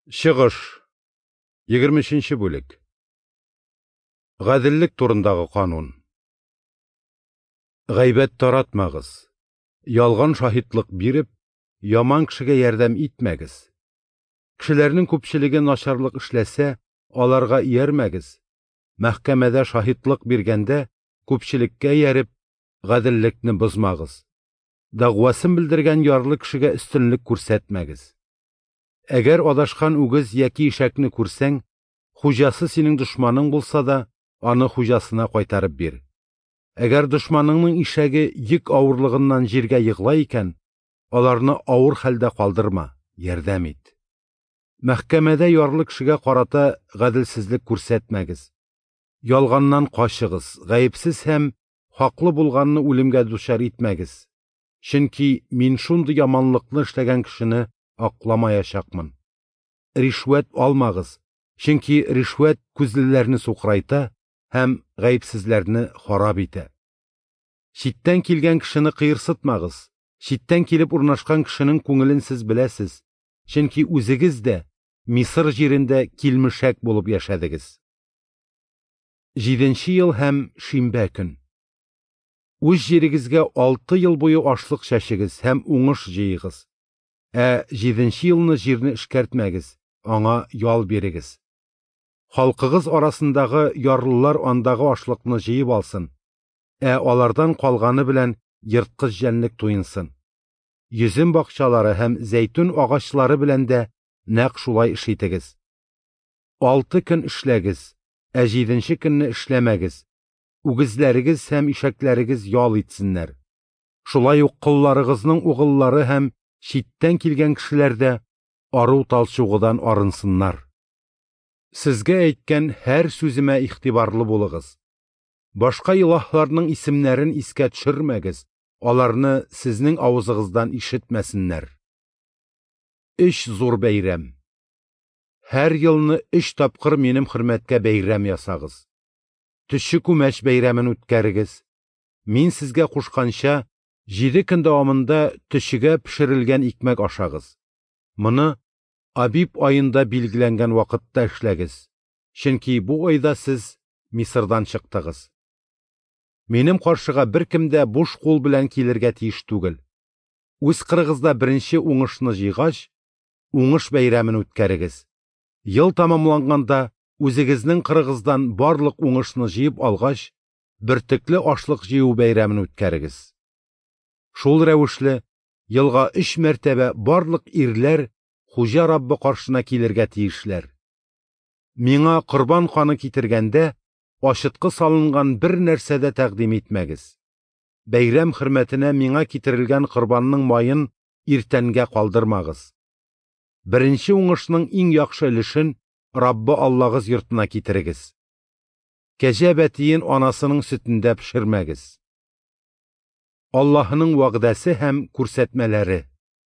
Чыгыш. 20-нче бүлек. Гаделлек турындагы канун. Гайбәт таратмагыз. Ялган шаһитлык биреп, яман кешегә ярдәм итмәгез. Кешеләрнең күпчелеге начарлык эшләсә, аларга иярмәгез. Мәхкәмәдә шаһитлык биргәндә, күпчелеккә ярып, гаделлекне бозмагыз. Дагъвасын белдергән ярлы кешегә өстенлек күрсәтмәгез. Әгәр адашкан үгез яки ишәкне күрсәң, хуҗасы синең дошманың булса да, аны хуҗасына кайтарып бир. Әгәр дошманыңның ишәге йөк авырлыгыннан җиргә йыгыла икән, аларны авыр хәлдә калдырма, ярдәм ит. Мәхкәмәдә ярлы кешегә карата гаделсезлек күрсәтмәгез. Ялганнан качыгыз, гаепсез һәм хаклы булганны үлемгә дучар итмәгез. Чөнки мин шундый яманлыкны эшләгән кешене акламаячакмын. Ришвәт алмагыз, чөнки ришвәт күзлеләрне сукрайта һәм гаепсезләрне харап итә. Читтән килгән кешене кыерсытмагыз. Читтән килеп урнашкан кешенең күңелен сез беләсез, чөнки үзегез дә Мисыр җирендә килмешәк булып яшәдегез. 7нче ел һәм шимбә көн. Үз җирегезгә 6 ел буе ашлык чәчегез һәм уңыш җыегыз. 7нче елны җирне эшкәртмәгез, аңа ял бирегез. Халкыгыз арасындагы ярлылар андагы ашлыкны җыеп алсын, алардан калганы белән йырткыч җәнлек туенсын. Йөзем бакчалары һәм зәйтүн агачлары белән дә нәкъ шулай эш итегез. 6 көн эшләгез, 7нче көнне эшләмәгез. Үгезләрегез һәм ишәкләрегез ял итсеннәр. Шулай ук кылларыгызның угыллары һәм читтән килгән кешеләр дә ару талчугыдан арынсыннар. Сезгә әйткән һәр сүземә игътибарлы булыгыз. Башка илаһларның исемнәрен искә төшермәгез, аларны сезнең авызыгыздан ишетмәсеннәр. 3 зур бәйрәм. Һәр елны 3 тапкыр минем хөрмәткә бәйрәм ясагыз. Төшү күмәч бәйрәмен үткәрегез. Мин сезгә кушканча 7 көн дәвамында төшүгә пешерелгән икмәк ашагыз. Моны Абиб айында билгеләнгән вакытта эшләгез, чөнки бу айда сез Мисырдан чыктыгыз. Минем каршыга беркем дә буш кул белән килергә тиеш түгел. Үз кырыгызда беренче уңышны җыйгач, уңыш бәйрәмен үткәрегез. Ел тамамланганда үзегезнең кырыгыздан барлык уңышны җыеп алгач, бертөкле ашлык җыю бәйрәмен үткәрегез. Шул рәвешле елга 3 мәртәбә барлык ирләр Хуҗа Раббы каршына килергә тиешләр. Миңа корбан каны китергәндә ашыткы салынган бер нәрсә дә тәкъдим итмәгез. Бәйрәм хөрмәтенә миңа китерелгән корбанның майын иртәнгә калдырмагыз. Беренче уңышның иң яхшы өлешен Раббы Аллагыз йортына китерегез. Кәҗә бәтиен анасының сөтендә пешермәгез. Аллаһның вәгъдәсе һәм күрсәтмәләре.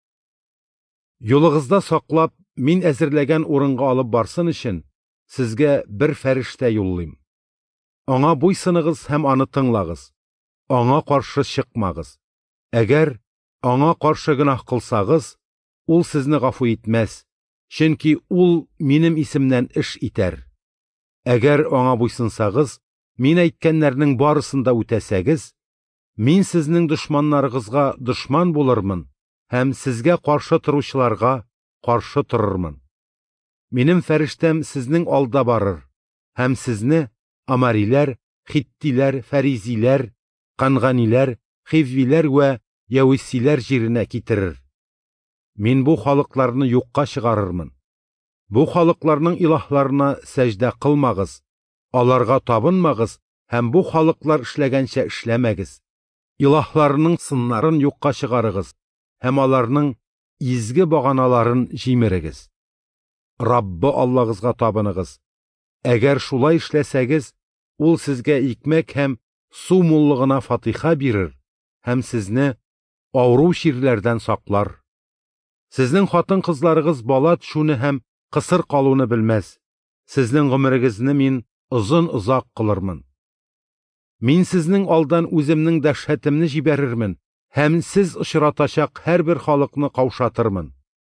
Юлыгызда саклап, мин әзерләгән урынга алып барсын өчен, сезгә бер фәрештә юллыйм. Аңа буйсыныгыз һәм аны тыңлагыз. Аңа каршы чыкмагыз. Әгәр аңа каршы гөнаһ кылсагыз, ул сезне гафу итмәс, чөнки ул минем исемнән эш итәр. Әгәр аңа буйсынсагыз, мин әйткәннәрнең барысын да үтәсәгез, мин сезнең дошманнарыгызга дошман булырмын һәм сезгә каршы торучыларга каршы торырмын. Минем фәрештәм сезнең алда барыр һәм сезне Амариләр, Хиттиләр, Фәризиләр, Канганиләр, Хиввиләр вә Явисиләр җиренә китерер. Мин бу халыкларны юкка чыгарырмын. Бу халыкларның илаһларына сәҗдә кылмагыз, аларга табынмагыз һәм бу халыклар эшләгәнчә эшләмәгез. Илаһларның сыннарын юкка чыгарыгыз һәм аларның изге баганаларын җимерегез. Раббы Аллагызга табыныгыз. Әгәр шулай эшләсәгез, ул сезгә икмәк һәм су муллыгына фатиха бирер һәм сезне авыру чирләрдән саклар. Сезнең хатын-кызларыгыз бала төшүне һәм кысыр калуны белмәс. Сезнең гомерегезне мин озак кылырмын. Мин сезнең алдан үземнең дәһшәтемне җибәрермен һәм сез очратачак һәрбер халыкны каушатырмын.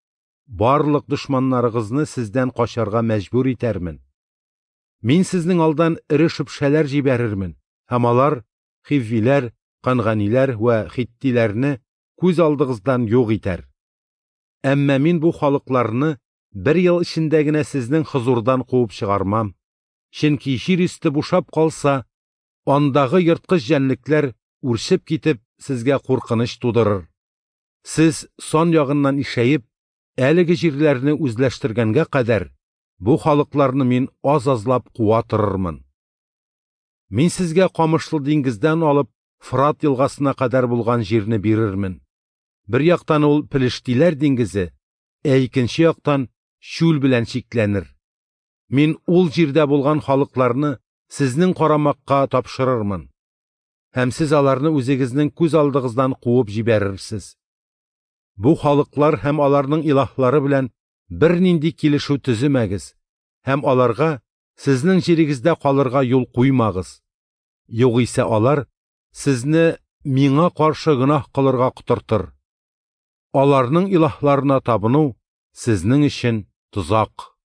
барлык душманнарыгызны сездән качарга мәҗбүр итәрмен. Мин сезнең алдан ире шөпшәләр җибәрермен, һәм алар Хиввиләр, Канганиләр вә Хиттиләрне күз алдыгыздан юк итәр. Әмма мин бу халыкларны бер ел эчендә генә сезнең хозурдан куып чыгармам. Чөнки җир өсте бушап калса, андагы йырткыч җәнлекләр үрчеп китеп, сезгә куркыныч тудырыр. Сез сан ягыннан ишәеп, әлеге җирләрне үзләштергәнгә кадәр бу халыкларны мин аз-азлап куа торырмын. Мин сезгә камышлы диңгездән алып Фрат елгасына кадәр булган җирне бирермен. Бер яктан ул Пелештиләр диңгезе, икенче яктан Чүл белән чикләнер. Мин ул җирдә булган халыкларны сезнең карамакка тапшырырмын. Һәм сез аларны үзегезнең күз алдыгыздан куып җибәрерсез. Бу халыклар һәм аларның илаһлары белән бернинди килешү төземәгез, һәм аларга сезнең җирегездә калырга юл куймагыз. Югыйсә алар сезне миңа каршы гөнаһ кылырга котыртыр. Аларның илаһларына табыну сезнең өчен тозак.